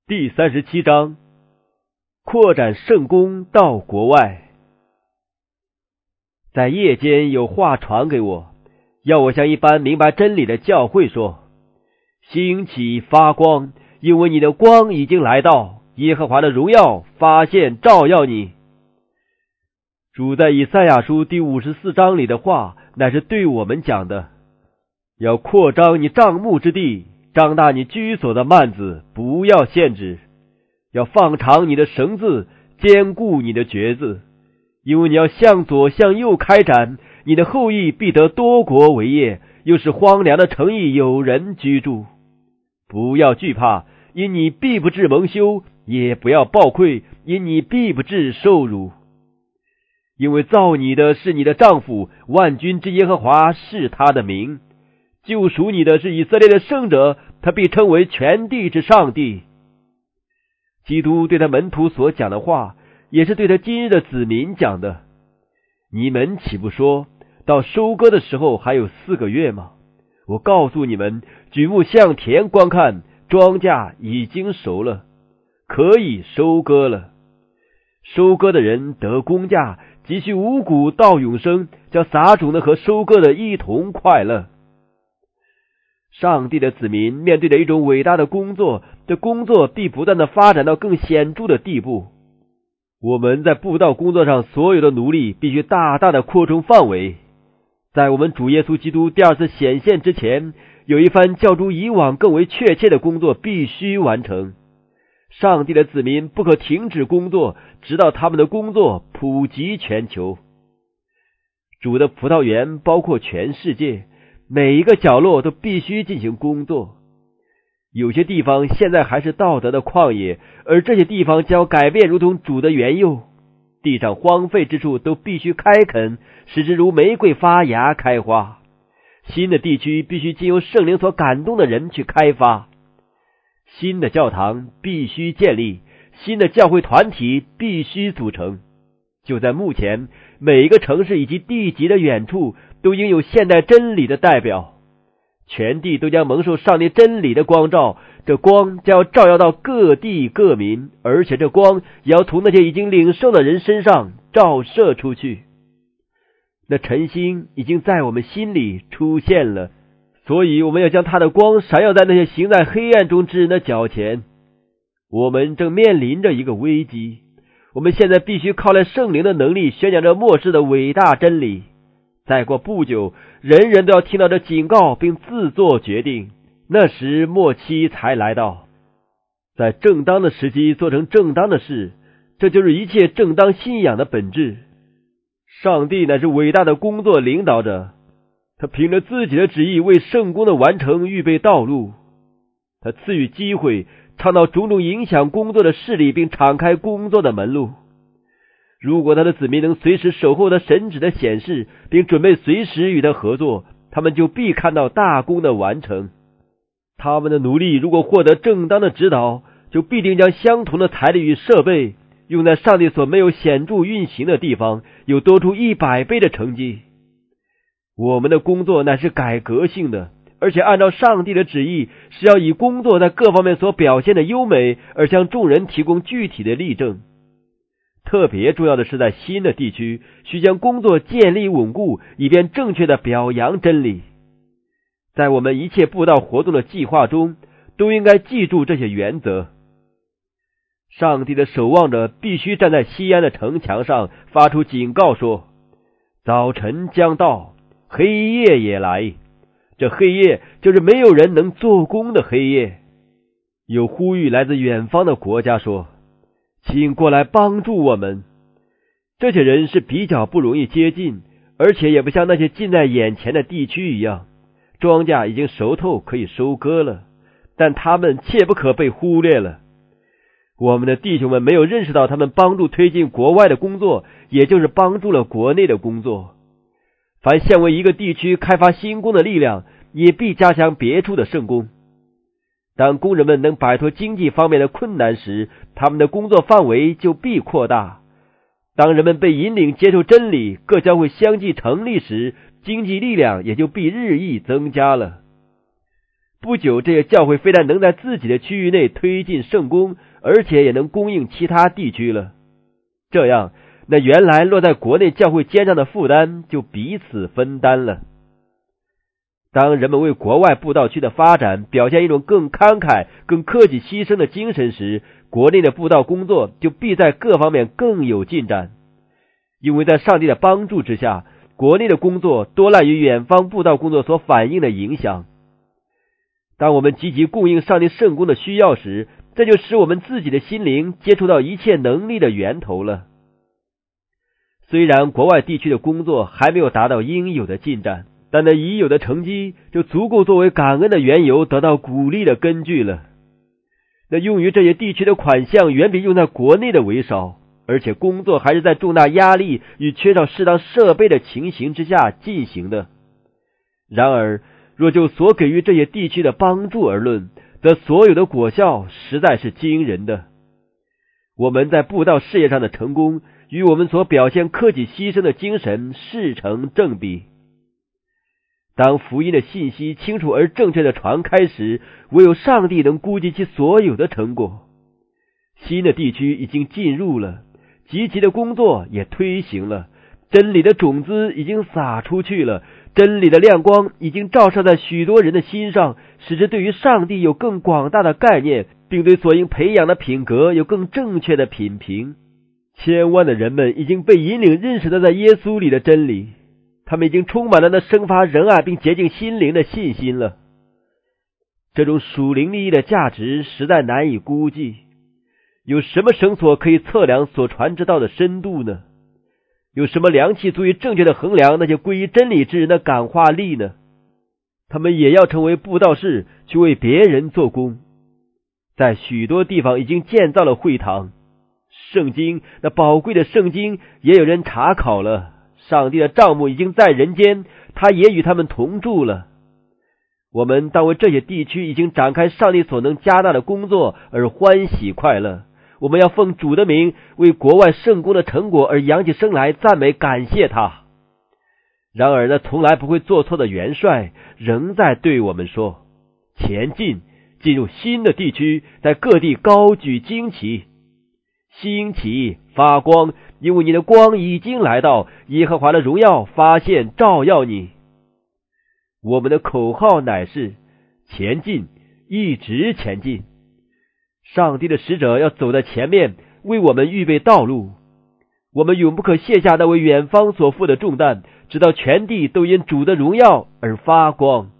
第37章，扩展圣功到国外。在夜间有话传给我，要我向一般明白真理的教会说：兴起发光，因为你的光已经来到，耶和华的荣耀发现照耀你。主在以赛亚书第54章里的话，乃是对我们讲的，要扩张你帐幕之地，张大你居所的幔子，不要限制，要放长你的绳子，坚固你的橛子，因为你要向左向右开展，你的后裔必得多国为业，又是荒凉的城邑有人居住。不要惧怕，因你必不至蒙羞，也不要暴愧，因你必不至受辱。因为造你的是你的丈夫，万军之耶和华是他的名，救赎你的是以色列的圣者，他必称为全地之上帝。基督对他门徒所讲的话，也是对他今日的子民讲的。你们岂不说，到收割的时候还有4个月吗？我告诉你们，举目向田观看，庄稼已经熟了，可以收割了。收割的人得工价，积蓄五谷到永生，叫撒种的和收割的一同快乐。上帝的子民面对着一种伟大的工作，这工作必不断的发展到更显著的地步。我们在布道工作上所有的努力必须大大的扩充范围。在我们主耶稣基督第二次显现之前，有一番较诸以往更为确切的工作必须完成。上帝的子民不可停止工作，直到他们的工作普及全球。主的葡萄园包括全世界，每一个角落都必须进行工作。有些地方现在还是道德的旷野，而这些地方将改变如同主的园囿。地上荒废之处都必须开垦，使之如玫瑰发芽开花。新的地区必须经由圣灵所感动的人去开发。新的教堂必须建立，新的教会团体必须组成。就在目前，每一个城市以及地级的远处都应有现代真理的代表。全地都将蒙受上帝真理的光照，这光将要照耀到各地各民，而且这光也要从那些已经领受的人身上照射出去。那晨星已经在我们心里出现了，所以我们要将它的光闪耀在那些行在黑暗中之人的脚前。我们正面临着一个危机，我们现在必须靠来圣灵的能力宣讲这末世的伟大真理。再过不久，人人都要听到这警告并自作决定，那时末期才来到。在正当的时机做成正当的事，这就是一切正当信仰的本质。上帝乃是伟大的工作领导者，他凭着自己的旨意为圣工的完成预备道路。他赐予机会，倡导种种影响工作的势力，并敞开工作的门路。如果他的子民能随时守候他神旨的显示，并准备随时与他合作，他们就必看到大功的完成。他们的努力如果获得正当的指导，就必定将相同的财力与设备用在上帝所没有显著运行的地方，有多出100倍的成绩。我们的工作乃是改革性的，而且按照上帝的旨意，是要以工作在各方面所表现的优美，而向众人提供具体的例证。特别重要的是，在新的地区需将工作建立稳固，以便正确的表扬真理。在我们一切布道活动的计划中，都应该记住这些原则。上帝的守望者必须站在西安的城墙上，发出警告说：早晨将到，黑夜也来。这黑夜就是没有人能做工的黑夜。有呼吁来自远方的国家说：请过来帮助我们。这些人是比较不容易接近，而且也不像那些近在眼前的地区一样，庄稼已经熟透可以收割了，但他们切不可被忽略了。我们的弟兄们没有认识到他们帮助推进国外的工作，也就是帮助了国内的工作。凡现为一个地区开发新工的力量，也必加强别处的圣工。当工人们能摆脱经济方面的困难时，他们的工作范围就必扩大。当人们被引领接受真理，各将会相继成立时，经济力量也就必日益增加了。 不久这些教会非但能在自己的区域内推进圣工，而且也能供应其他地区了。这样，那原来落在国内教会肩上的负担就彼此分担了。当人们为国外布道区的发展表现一种更慷慨、更克己牺牲的精神时，国内的布道工作就必在各方面更有进展。因为在上帝的帮助之下，国内的工作多赖于远方布道工作所反映的影响。当我们积极供应上帝圣工的需要时，这就使我们自己的心灵接触到一切能力的源头了。虽然国外地区的工作还没有达到应有的进展，但那已有的成绩就足够作为感恩的缘由，得到鼓励的根据了。那用于这些地区的款项远比用在国内的为少，而且工作还是在重大压力与缺少适当设备的情形之下进行的。然而，若就所给予这些地区的帮助而论，则所有的果效实在是惊人的。我们在布道事业上的成功，与我们所表现克己牺牲的精神势成正比。当福音的信息清楚而正确的传开时，唯有上帝能估计其所有的成果。新的地区已经进入了，积极的工作也推行了，真理的种子已经撒出去了，真理的亮光已经照射在许多人的心上，使之对于上帝有更广大的概念，并对所应培养的品格有更正确的品评。千万的人们已经被引领认识到在耶稣里的真理，他们已经充满了那生发仁爱并洁净心灵的信心了。这种属灵利益的价值实在难以估计。有什么绳索可以测量所传之道的深度呢？有什么量器足以正确的衡量那些归于真理之人的感化力呢？他们也要成为布道士，去为别人做工。在许多地方已经建造了会堂，圣经，那宝贵的圣经也有人查考了，上帝的帐幕已经在人间，他也与他们同住了。我们当为这些地区已经展开上帝所能加大的工作而欢喜快乐。我们要奉主的名，为国外圣工的成果而扬起声来赞美感谢他。然而那从来不会做错的元帅仍在对我们说，前进，进入新的地区，在各地高举旌旗，兴起发光，因为你的光已经来到，耶和华的荣耀发现照耀你。我们的口号乃是前进，一直前进。上帝的使者要走在前面，为我们预备道路。我们永不可卸下那为远方所负的重担，直到全地都因主的荣耀而发光。